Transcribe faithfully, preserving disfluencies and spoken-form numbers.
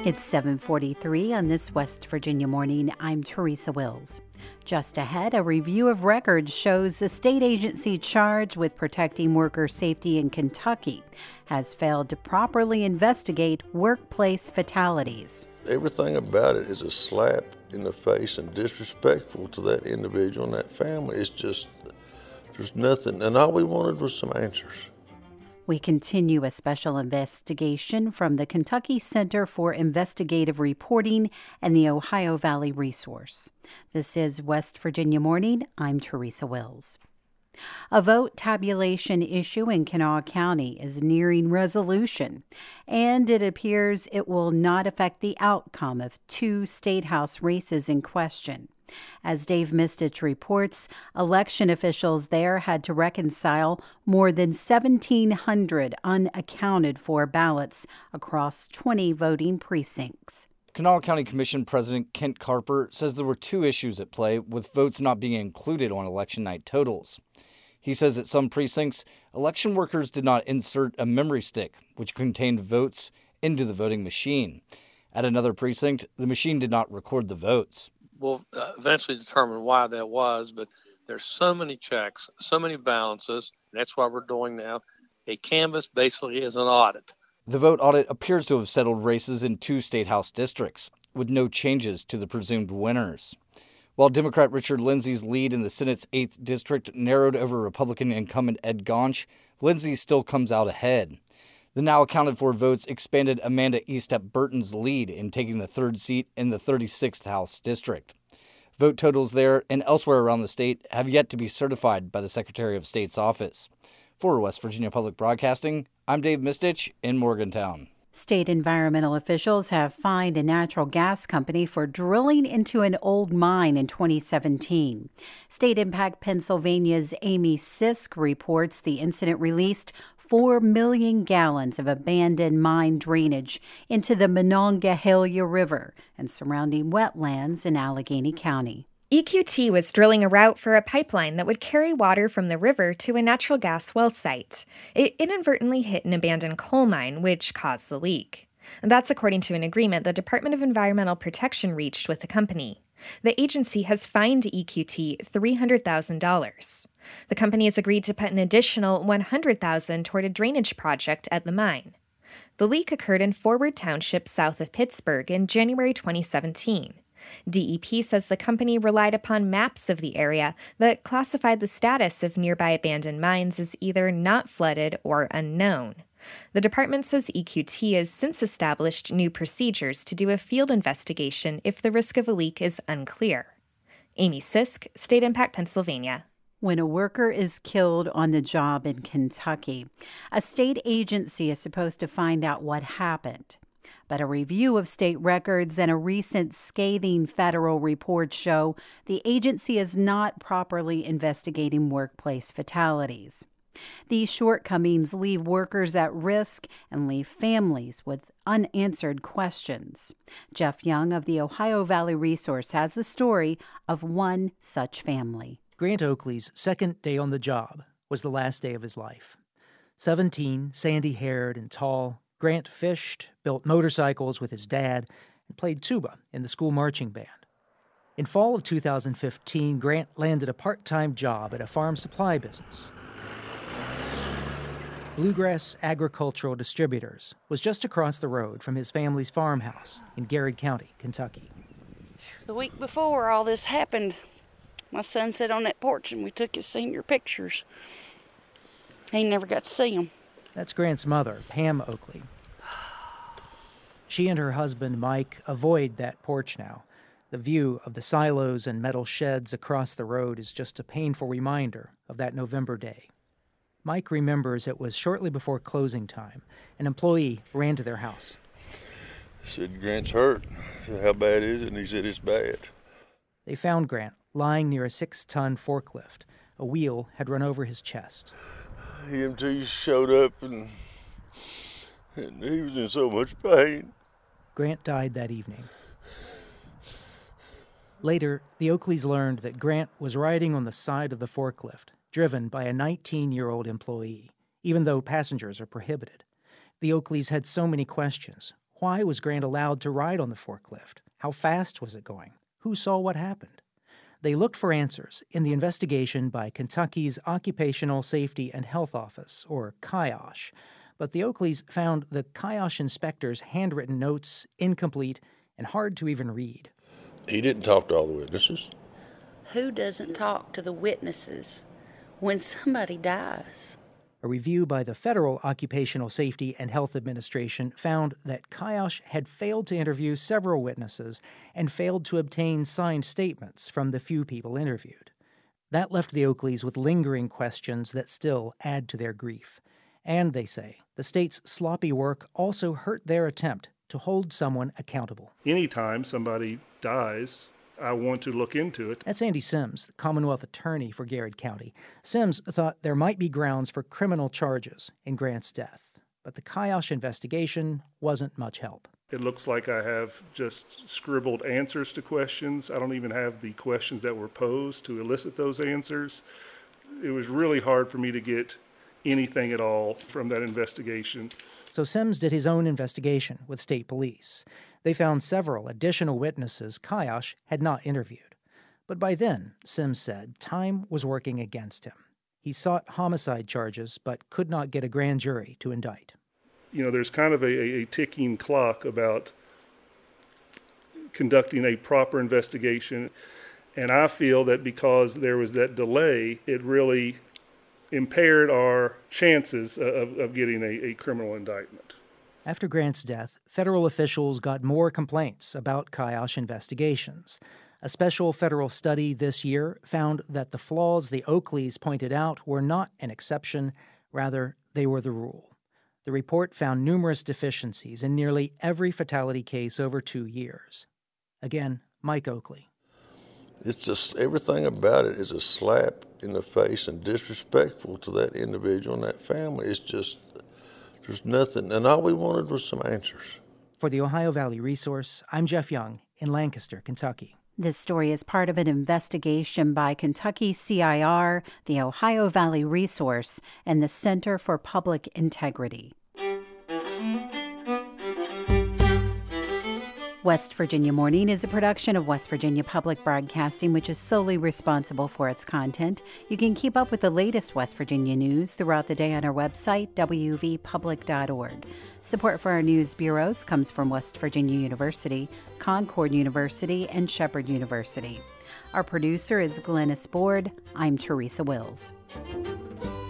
It's seven forty-three on this West Virginia morning. I'm Teresa Wills. Just ahead, a review of records shows the state agency charged with protecting worker safety in Kentucky has failed to properly investigate workplace fatalities. Everything about it is a slap in the face and disrespectful to that individual and that family. It's just, there's nothing, and all we wanted was some answers. We continue a special investigation from the Kentucky Center for Investigative Reporting and the Ohio Valley Resource. This is West Virginia Morning. I'm Teresa Wills. A vote tabulation issue in Kanawha County is nearing resolution, and it appears it will not affect the outcome of two state house races in question. As Dave Mistich reports, election officials there had to reconcile more than seventeen hundred unaccounted for ballots across twenty voting precincts. Kanawha County Commission President Kent Carper says there were two issues at play, with votes not being included on election night totals. He says at some precincts, election workers did not insert a memory stick, which contained votes, into the voting machine. At another precinct, the machine did not record the votes. We'll uh, eventually determine why that was, but there's so many checks, so many balances, and that's what we're doing now. A canvass basically is an audit. The vote audit appears to have settled races in two state house districts, with no changes to the presumed winners. While Democrat Richard Lindsay's lead in the Senate's eighth District narrowed over Republican incumbent Ed Gaunch, Lindsay still comes out ahead. The now accounted for votes expanded Amanda Estep Burton's lead in taking the third seat in the thirty-sixth House District. Vote totals there and elsewhere around the state have yet to be certified by the Secretary of State's office. For West Virginia Public Broadcasting, I'm Dave Mistich in Morgantown. State environmental officials have fined a natural gas company for drilling into an old mine in twenty seventeen. State Impact Pennsylvania's Amy Sisk reports the incident released four million gallons of abandoned mine drainage into the Monongahela River and surrounding wetlands in Allegheny County. E Q T was drilling a route for a pipeline that would carry water from the river to a natural gas well site. It inadvertently hit an abandoned coal mine, which caused the leak. That's according to an agreement the Department of Environmental Protection reached with the company. The agency has fined E Q T three hundred thousand dollars. The company has agreed to put an additional one hundred thousand dollars toward a drainage project at the mine. The leak occurred in Forward Township south of Pittsburgh in January twenty seventeen. D E P says the company relied upon maps of the area that classified the status of nearby abandoned mines as either not flooded or unknown. The department says E Q T has since established new procedures to do a field investigation if the risk of a leak is unclear. Amy Sisk, State Impact Pennsylvania. When a worker is killed on the job in Kentucky, a state agency is supposed to find out what happened. But a review of state records and a recent scathing federal report show the agency is not properly investigating workplace fatalities. These shortcomings leave workers at risk and leave families with unanswered questions. Jeff Young of the Ohio Valley Resource has the story of one such family. Grant Oakley's second day on the job was the last day of his life. Seventeen, sandy-haired and tall, Grant fished, built motorcycles with his dad, and played tuba in the school marching band. In fall of two thousand fifteen, Grant landed a part-time job at a farm supply business. Bluegrass Agricultural Distributors was just across the road from his family's farmhouse in Garrett County, Kentucky. The week before all this happened, my son sat on that porch and we took his senior pictures. He never got to see them. That's Grant's mother, Pam Oakley. She and her husband, Mike, avoid that porch now. The view of the silos and metal sheds across the road is just a painful reminder of that November day. Mike remembers it was shortly before closing time. An employee ran to their house. I said, Grant's hurt. I said, how bad is it? And he said, it's bad. They found Grant lying near a six-ton forklift. A wheel had run over his chest. E M Ts showed up, and, and he was in so much pain. Grant died that evening. Later, the Oakleys learned that Grant was riding on the side of the forklift, driven by a nineteen-year-old employee, even though passengers are prohibited. The Oakleys had so many questions. Why was Grant allowed to ride on the forklift? How fast was it going? Who saw what happened? They looked for answers in the investigation by Kentucky's Occupational Safety and Health Office, or C I O S H, but the Oakleys found the C I O S H inspector's handwritten notes incomplete and hard to even read. He didn't talk to all the witnesses. Who doesn't talk to the witnesses when somebody dies? A review by the Federal Occupational Safety and Health Administration found that C I O S H had failed to interview several witnesses and failed to obtain signed statements from the few people interviewed. That left the Oakleys with lingering questions that still add to their grief. And, they say, the state's sloppy work also hurt their attempt to hold someone accountable. Anytime somebody dies, I want to look into it. That's Andy Sims, the Commonwealth Attorney for Garrett County. Sims thought there might be grounds for criminal charges in Grant's death, but the C I O S H investigation wasn't much help. It looks like I have just scribbled answers to questions. I don't even have the questions that were posed to elicit those answers. It was really hard for me to get anything at all from that investigation. So Sims did his own investigation with state police. They found several additional witnesses C I O S H had not interviewed. But by then, Sims said, time was working against him. He sought homicide charges, but could not get a grand jury to indict. You know, there's kind of a, a ticking clock about conducting a proper investigation. And I feel that because there was that delay, it really impaired our chances of, of getting a, a criminal indictment. After Grant's death, federal officials got more complaints about C I O S H investigations. A special federal study this year found that the flaws the Oakleys pointed out were not an exception, rather, they were the rule. The report found numerous deficiencies in nearly every fatality case over two years. Again, Mike Oakley. It's just, everything about it is a slap in the face and disrespectful to that individual and that family. It's just, there's nothing, and all we wanted was some answers. For the Ohio Valley Resource, I'm Jeff Young in Lancaster, Kentucky. This story is part of an investigation by Kentucky C I R, the Ohio Valley Resource, and the Center for Public Integrity. West Virginia Morning is a production of West Virginia Public Broadcasting, which is solely responsible for its content. You can keep up with the latest West Virginia news throughout the day on our website, w v public dot org. Support for our news bureaus comes from West Virginia University, Concord University, and Shepherd University. Our producer is Glennis Board. I'm Teresa Wills.